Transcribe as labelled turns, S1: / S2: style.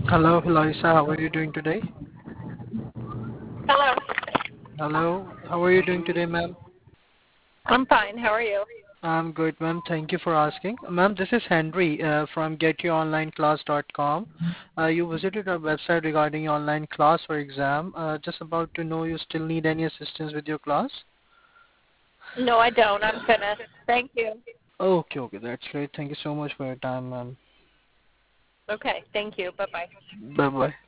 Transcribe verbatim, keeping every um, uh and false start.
S1: Hello, Eloisa. How are you doing today?
S2: Hello.
S1: Hello. How are you doing today, ma'am?
S2: I'm fine. How are you?
S1: I'm good, ma'am. Thank you for asking. Ma'am, this is Henry uh, from get you online class dot com. Uh, you visited our website regarding your online class or exam. Uh, just about to know you still need any assistance with your class?
S2: No, I don't. I'm finished. Thank you.
S1: Okay, okay. That's great. Thank you so much for your time, ma'am.
S2: Okay. Thank you. Bye bye.
S1: Bye-bye.